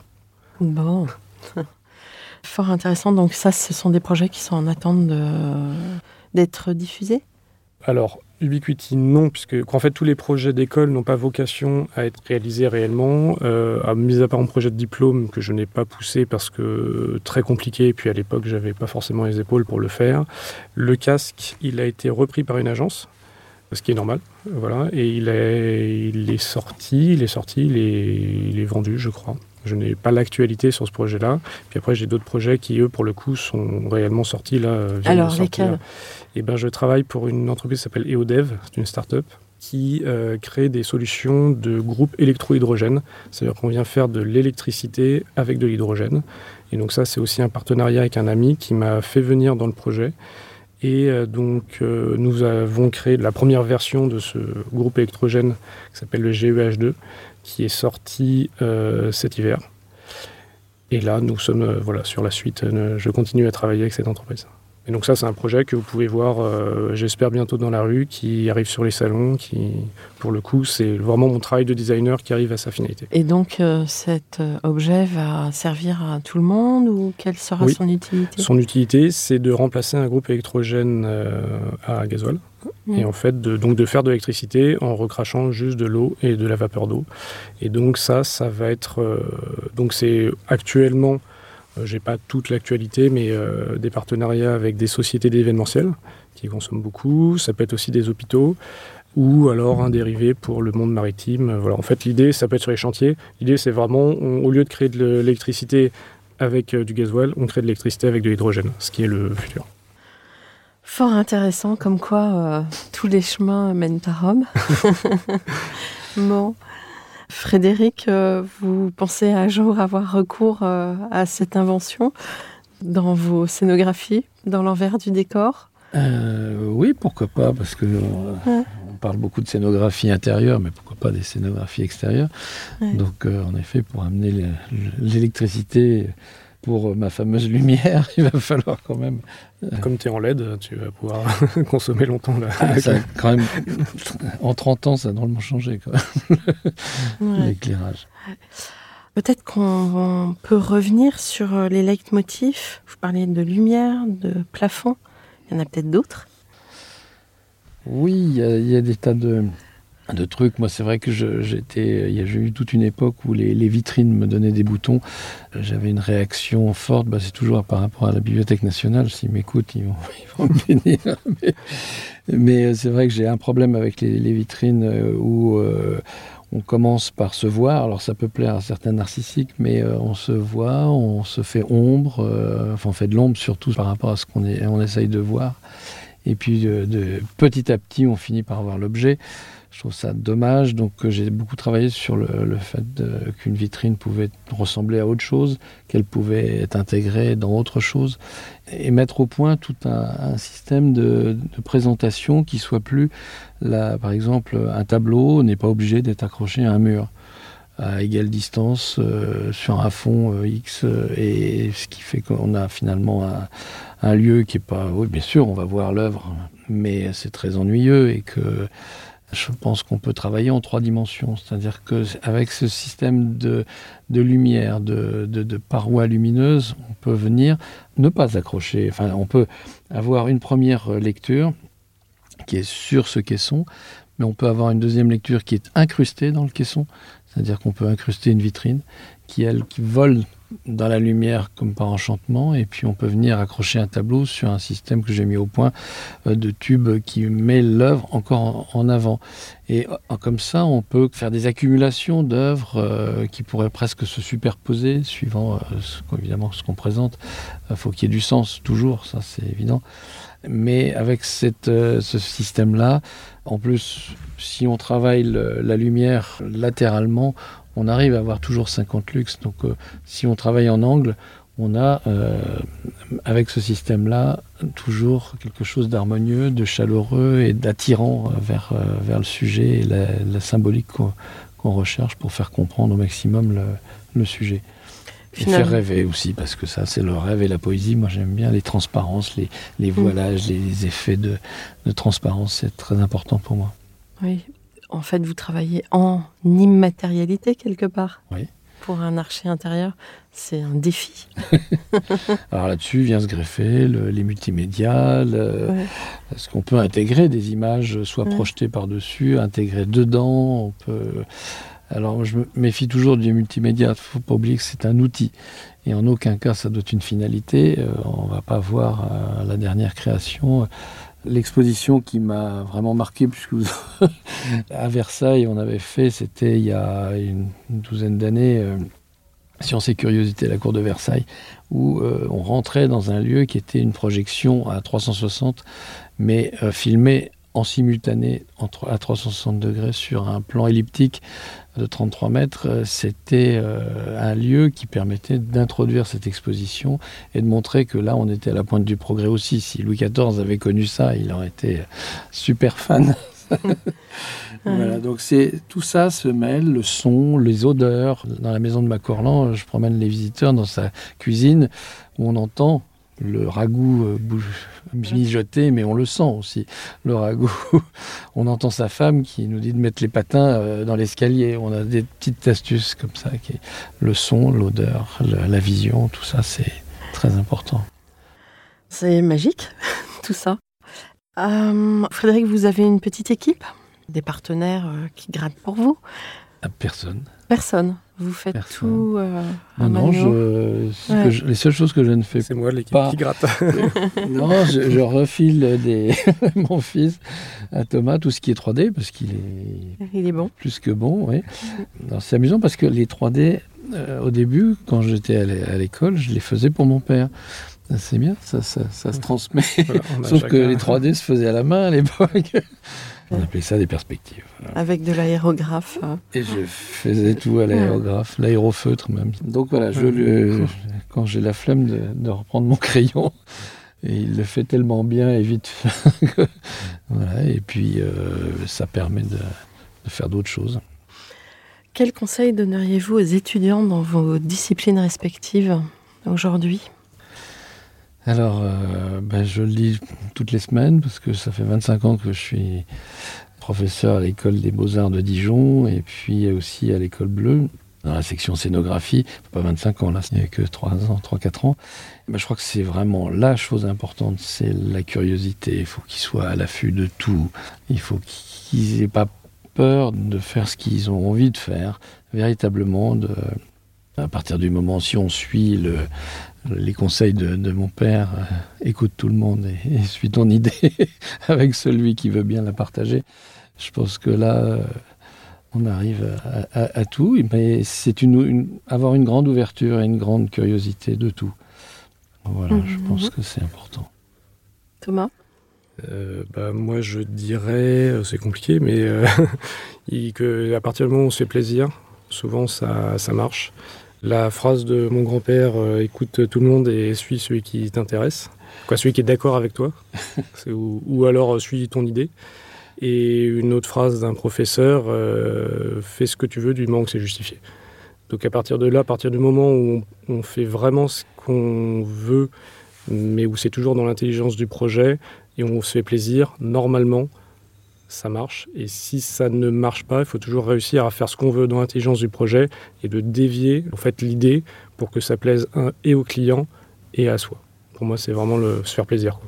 Bon... Fort intéressant. Donc ça, ce sont des projets qui sont en attente d'être diffusé ? Alors, Ubiquity, non, puisque en fait, tous les projets d'école n'ont pas vocation à être réalisés réellement, mis à part un projet de diplôme que je n'ai pas poussé parce que très compliqué, et puis à l'époque, j'avais pas forcément les épaules pour le faire. Le casque, il a été repris par une agence, ce qui est normal, voilà, et il est sorti, il est vendu, je crois. Je n'ai pas l'actualité sur ce projet-là. Puis après, j'ai d'autres projets qui, eux, pour le coup, sont réellement sortis là. Alors, lesquels ? Et je travaille pour une entreprise qui s'appelle EODev, c'est une start-up, qui crée des solutions de groupe électro-hydrogène. C'est-à-dire qu'on vient faire de l'électricité avec de l'hydrogène. Et donc ça, c'est aussi un partenariat avec un ami qui m'a fait venir dans le projet. Et nous avons créé la première version de ce groupe électrogène qui s'appelle le GEH2, qui est sorti cet hiver. Et là, nous sommes sur la suite. Je continue à travailler avec cette entreprise. Et donc ça, c'est un projet que vous pouvez voir, j'espère, bientôt dans la rue, qui arrive sur les salons, qui, pour le coup, c'est vraiment mon travail de designer qui arrive à sa finalité. Et donc, cet objet va servir à tout le monde, ou quelle sera son utilité ? Son utilité, c'est de remplacer un groupe électrogène à gasoil. Et en fait, de faire de l'électricité en recrachant juste de l'eau et de la vapeur d'eau. Et donc ça va être... donc c'est actuellement... j'ai pas toute l'actualité, mais des partenariats avec des sociétés d'événementiel qui consomment beaucoup. Ça peut être aussi des hôpitaux ou alors un dérivé pour le monde maritime. Voilà. En fait, l'idée, ça peut être sur les chantiers. L'idée, c'est vraiment, au lieu de créer de l'électricité avec du gasoil, on crée de l'électricité avec de l'hydrogène, ce qui est le futur. Fort intéressant, comme quoi tous les chemins mènent à Rome. Bon. Frédéric, vous pensez un jour avoir recours à cette invention dans vos scénographies, dans l'envers du décor ? Oui, pourquoi pas, parce que on parle beaucoup de scénographie intérieure, mais pourquoi pas des scénographies extérieures. Donc, en effet, pour amener l'électricité pour ma fameuse lumière, il va falloir quand même... Comme tu es en LED, tu vas pouvoir consommer longtemps. Là. Ça, quand même, en 30 ans, ça a drôlement changé, quoi. L'éclairage. Peut-être qu'on peut revenir sur les leitmotifs. Vous parliez de lumière, de plafond. Il y en a peut-être d'autres ? Oui, il y a des tas de trucs. Moi, c'est vrai que j'ai eu toute une époque où les vitrines me donnaient des boutons. J'avais une réaction forte. C'est toujours par rapport à la Bibliothèque nationale. S'ils m'écoutent, ils vont me bénir. Mais c'est vrai que j'ai un problème avec les vitrines où on commence par se voir. Alors, ça peut plaire à certains narcissiques, mais on se voit, on se fait ombre. On fait de l'ombre surtout par rapport à ce qu'on essaye de voir. Et puis, petit à petit, on finit par voir l'objet. Je trouve ça dommage, donc j'ai beaucoup travaillé sur le fait qu'une vitrine pouvait ressembler à autre chose, qu'elle pouvait être intégrée dans autre chose, et mettre au point tout un système de présentation qui soit plus, par exemple, un tableau n'est pas obligé d'être accroché à un mur à égale distance sur un fond X, et ce qui fait qu'on a finalement un lieu qui est pas... Oui, bien sûr, on va voir l'œuvre, mais c'est très ennuyeux, et que je pense qu'on peut travailler en 3 dimensions, c'est-à-dire qu'avec ce système de lumière, de parois lumineuses, on peut venir ne pas accrocher. Enfin, on peut avoir une première lecture qui est sur ce caisson, mais on peut avoir une deuxième lecture qui est incrustée dans le caisson, c'est-à-dire qu'on peut incruster une vitrine qui vole dans la lumière comme par enchantement, et puis on peut venir accrocher un tableau sur un système que j'ai mis au point de tubes qui met l'œuvre encore en avant. Et comme ça, on peut faire des accumulations d'œuvres qui pourraient presque se superposer, suivant évidemment ce qu'on présente. Il faut qu'il y ait du sens, toujours, ça c'est évident. Mais avec ce système-là, en plus, si on travaille la lumière latéralement, on arrive à avoir toujours 50 lux. Donc, si on travaille en angle, on a, avec ce système-là, toujours quelque chose d'harmonieux, de chaleureux et d'attirant vers le sujet et la symbolique qu'on recherche pour faire comprendre au maximum le sujet. Et faire rêver aussi, parce que ça, c'est le rêve et la poésie. Moi, j'aime bien les transparences, les voilages, les effets de transparence. C'est très important pour moi. Oui. En fait, vous travaillez en immatérialité quelque part. Oui. pour un archer intérieur, c'est un défi. Alors là-dessus vient se greffer les multimédias, ce qu'on peut intégrer des images, soit projetées par-dessus, intégrer dedans. Alors je me méfie toujours du multimédia, il ne faut pas oublier que c'est un outil. Et en aucun cas ça doit être une finalité. On ne va pas voir la dernière création. L'exposition qui m'a vraiment marqué, puisque à Versailles, on avait fait, c'était il y a une douzaine d'années, Sciences et Curiosités à la cour de Versailles, où on rentrait dans un lieu qui était une projection à 360, mais filmée en simultané à 360 degrés sur un plan elliptique de 33 mètres. C'était un lieu qui permettait d'introduire cette exposition et de montrer que là, on était à la pointe du progrès aussi. Si Louis XIV avait connu ça, il aurait été super fan. Voilà, donc tout ça se mêle, le son, les odeurs. Dans la maison de Macorlan, je promène les visiteurs dans sa cuisine où on entend le ragoût mijoté, mais on le sent aussi, le ragoût. On entend sa femme qui nous dit de mettre les patins dans l'escalier. On a des petites astuces comme ça. Le son, l'odeur, la vision, tout ça, c'est très important. C'est magique, tout ça. Frédéric, vous avez une petite équipe? Des partenaires qui grattent pour vous? Personne. Personne. Vous faites tout non, les seules choses que je ne fais pas... C'est moi l'équipe qui gratte. Non, je refile mon fils à Thomas, tout ce qui est 3D, parce qu'il est bon. Plus que bon, oui. Alors, c'est amusant parce que les 3D, au début, quand j'étais à l'école, je les faisais pour mon père. C'est bien, ça se transmet. Voilà, sauf que les 3D se faisaient à la main à l'époque. On appelait ça des perspectives. Voilà. Avec de l'aérographe. Et je faisais tout à l'aérographe, l'aérofeutre même. Donc voilà, quand j'ai la flemme de reprendre mon crayon, et il le fait tellement bien et vite. Voilà, et puis ça permet de faire d'autres choses. Quel conseil donneriez-vous aux étudiants dans vos disciplines respectives aujourd'hui ? Alors, je le lis toutes les semaines parce que ça fait 25 ans que je suis professeur à l'école des Beaux-Arts de Dijon et puis aussi à l'école bleue, dans la section scénographie. Pas 25 ans, là, il n'y a que 3-4 ans. Je crois que c'est vraiment la chose importante, c'est la curiosité. Il faut qu'ils soient à l'affût de tout. Il faut qu'ils n'aient pas peur de faire ce qu'ils ont envie de faire, véritablement. À partir du moment, si on suit les conseils de mon père, écoute tout le monde et suis ton idée avec celui qui veut bien la partager. Je pense que là, on arrive à tout, mais c'est avoir une grande ouverture et une grande curiosité de tout. Voilà, je pense que c'est important. Thomas ? Moi, je dirais, c'est compliqué, mais qu'à partir du moment où on se fait plaisir, souvent ça marche. La phrase de mon grand-père, écoute tout le monde et suis celui qui t'intéresse, celui qui est d'accord avec toi, ou alors suis ton idée. Et une autre phrase d'un professeur, fais ce que tu veux du moment que c'est justifié. Donc à partir de là, à partir du moment où on fait vraiment ce qu'on veut, mais où c'est toujours dans l'intelligence du projet, et on se fait plaisir, normalement, ça marche. Et si ça ne marche pas, il faut toujours réussir à faire ce qu'on veut dans l'intelligence du projet et de dévier en fait l'idée pour que ça plaise et au client et à soi. Pour moi, c'est vraiment se faire plaisir.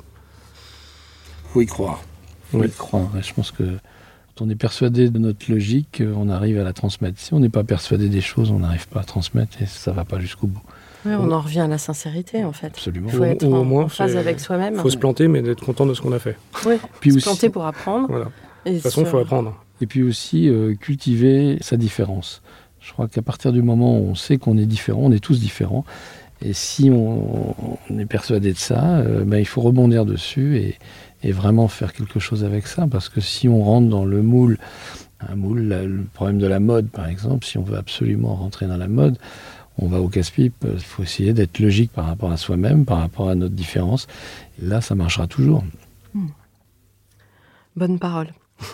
Il faut y croire. Je pense que quand on est persuadé de notre logique, on arrive à la transmettre. Si on n'est pas persuadé des choses, on n'arrive pas à transmettre et ça ne va pas jusqu'au bout. Oui, on en revient à la sincérité, en fait. Absolument. Il faut être en phase avec soi-même. Il faut se planter, mais d'être content de ce qu'on a fait. Oui, puis se planter pour apprendre. Voilà. De toute façon, il faut apprendre. Et puis aussi, cultiver sa différence. Je crois qu'à partir du moment où on sait qu'on est différent, on est tous différents. Et si on est persuadé de ça, il faut rebondir dessus et vraiment faire quelque chose avec ça. Parce que si on rentre dans le moule, le problème de la mode, par exemple, si on veut absolument rentrer dans la mode, on va au casse-pipe. Il faut essayer d'être logique par rapport à soi-même, par rapport à notre différence. Et là, ça marchera toujours. Bonne parole.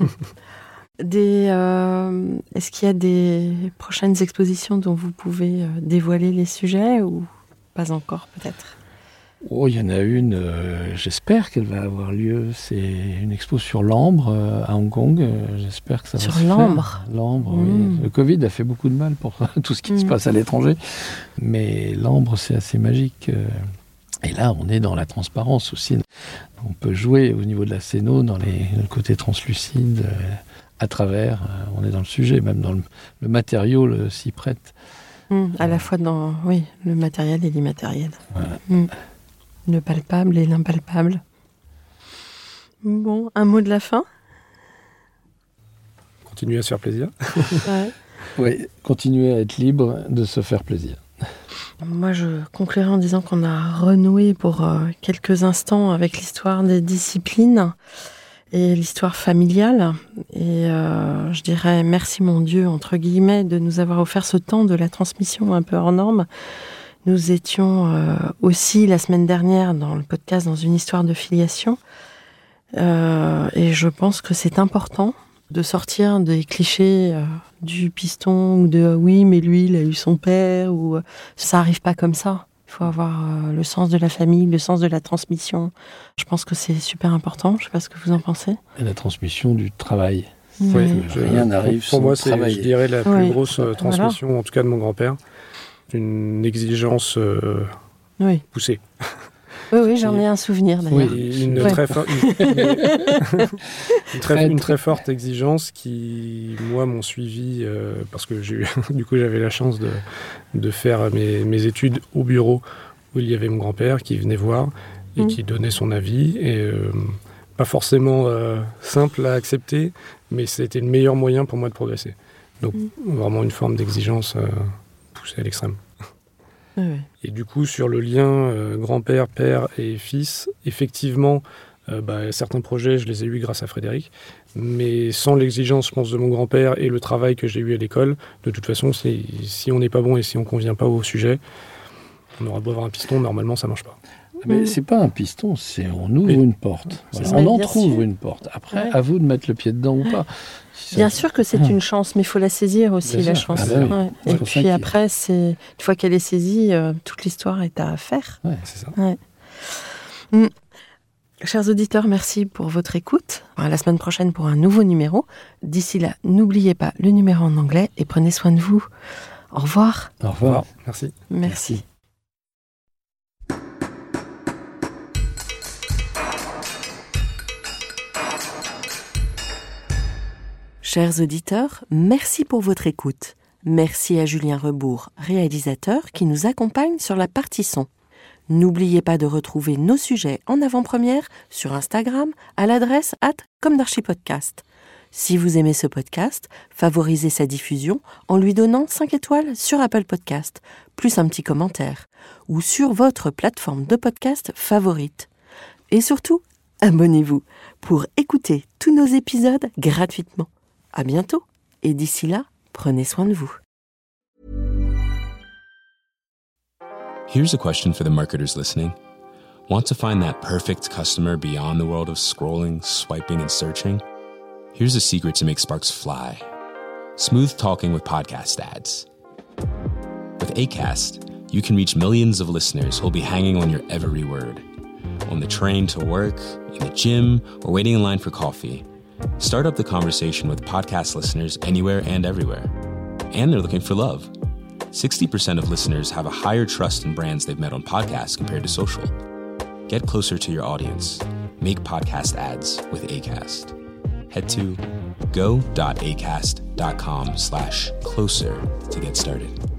Est-ce qu'il y a des prochaines expositions dont vous pouvez dévoiler les sujets ou pas encore, peut-être ? Oh, il y en a une, j'espère qu'elle va avoir lieu. C'est une expo sur l'ambre à Hong Kong. J'espère que ça va se faire. Sur l'ambre. L'ambre, oui. Le Covid a fait beaucoup de mal pour tout ce qui se passe à l'étranger. Mais l'ambre, c'est assez magique. Et là, on est dans la transparence aussi. On peut jouer au niveau de la scéno, dans le côté translucide, à travers. On est dans le sujet, même dans le matériau s'y prête. À la fois dans le matériel et l'immatériel. Voilà. Le palpable et l'impalpable. Bon, un mot de la fin ? Continuer à se faire plaisir. Ouais. Oui, continuer à être libre de se faire plaisir. Moi, je conclurai en disant qu'on a renoué pour quelques instants avec l'histoire des disciplines et l'histoire familiale. Et je dirais merci mon Dieu, entre guillemets, de nous avoir offert ce temps de la transmission un peu hors norme. Nous étions aussi la semaine dernière dans le podcast dans une histoire de filiation. Et je pense que c'est important de sortir des clichés du piston ou de oui, mais lui, il a eu son père, ou ça n'arrive pas comme ça. Il faut avoir le sens de la famille, le sens de la transmission. Je pense que c'est super important. Je ne sais pas ce que vous en pensez. Et la transmission du travail. Oui, rien n'arrive sans moi, travailler. Je dirais, la plus grosse transmission, en tout cas de mon grand-père. Une exigence poussée. Oui, j'en ai un souvenir d'ailleurs. Oui, une très forte exigence qui, moi, m'ont suivi parce que du coup, j'avais la chance de faire mes études au bureau où il y avait mon grand-père qui venait voir et qui donnait son avis. Et pas forcément simple à accepter, mais c'était le meilleur moyen pour moi de progresser. Donc, vraiment une forme d'exigence poussée à l'extrême. Oui. Et du coup, sur le lien grand-père, père et fils, effectivement, certains projets, je les ai eus grâce à Frédéric, mais sans l'exigence, je pense, de mon grand-père et le travail que j'ai eu à l'école, de toute façon, si on n'est pas bon et si on ne convient pas au sujet, on aura beau avoir un piston, normalement, ça ne marche pas. Mais c'est pas un piston, on ouvre une porte. Voilà. On entrouvre une porte. Après, à vous de mettre le pied dedans ou pas. Bien sûr que c'est une chance, mais il faut la saisir aussi, la chance. Et puis après, une fois qu'elle est saisie, toute l'histoire est à faire. Ouais, c'est ça. Ouais. Chers auditeurs, merci pour votre écoute. À la semaine prochaine pour un nouveau numéro. D'ici là, n'oubliez pas le numéro en anglais et prenez soin de vous. Au revoir. Au revoir. Merci. Merci. Chers auditeurs, merci pour votre écoute. Merci à Julien Rebourg, réalisateur, qui nous accompagne sur la partie son. N'oubliez pas de retrouver nos sujets en avant-première sur Instagram à l'adresse @comdarchipodcast. Si vous aimez ce podcast, favorisez sa diffusion en lui donnant 5 étoiles sur Apple Podcast, plus un petit commentaire, ou sur votre plateforme de podcast favorite. Et surtout, abonnez-vous pour écouter tous nos épisodes gratuitement. À bientôt, et d'ici là, prenez soin de vous. Here's a question for the marketers listening. Want to find that perfect customer beyond the world of scrolling, swiping, and searching? Here's a secret to make sparks fly. Smooth talking with podcast ads. With Acast, you can reach millions of listeners who'll be hanging on your every word. On the train to work, in the gym, or waiting in line for coffee. Start up the conversation with podcast listeners anywhere and everywhere. And they're looking for love. 60% of listeners have a higher trust in brands they've met on podcasts compared to social. Get closer to your audience. Make podcast ads with Acast. Head to go.acast.com/closer to get started.